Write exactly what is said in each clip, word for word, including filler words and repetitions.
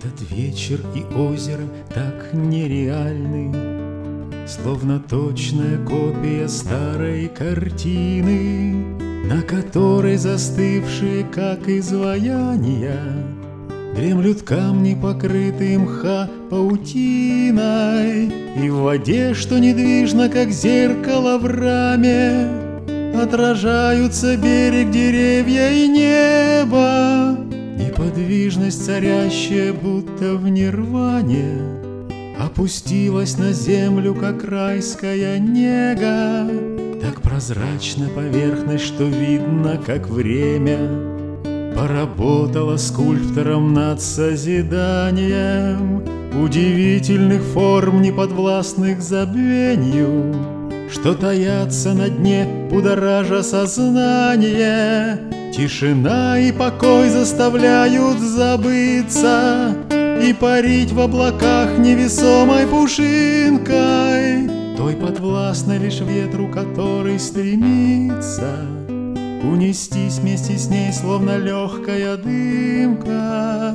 Этот вечер и озеро так нереальны, словно точная копия старой картины, на которой застывшие, как изваяния, дремлют камни, покрытые мха паутиной, и в воде, что недвижно, как зеркало в раме, отражаются берег, деревья и небо. Неподвижность, царящая будто в нирване, опустилась на землю, как райская нега. Так прозрачна поверхность, что видно, как время поработало скульптором над созиданием удивительных форм, неподвластных забвенью, что таятся на дне, будоража сознание. Тишина и покой заставляют забыться и парить в облаках невесомой пушинкой, той подвластной лишь ветру, который стремится унестись вместе с ней, словно легкая дымка.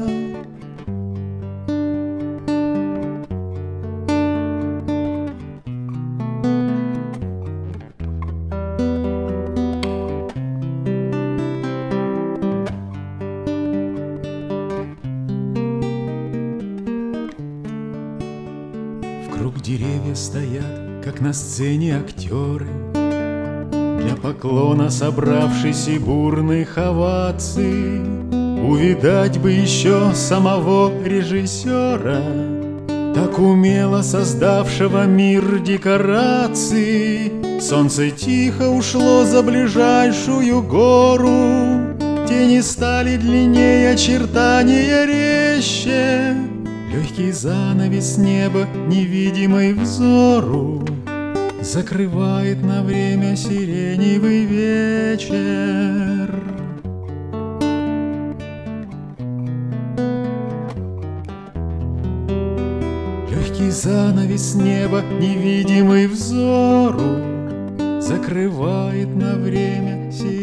Вокруг деревья стоят, как на сцене, актеры, для поклона собравшись и бурных оваций. Увидать бы еще самого режиссера, так умело создавшего мир декораций. Солнце тихо ушло за ближайшую гору, тени стали длиннее, очертания резче. Легкий занавес неба, невидимый взору, закрывает на время сиреневый вечер. Легкий занавес неба, невидимый взору, закрывает на время сиреневый вечер.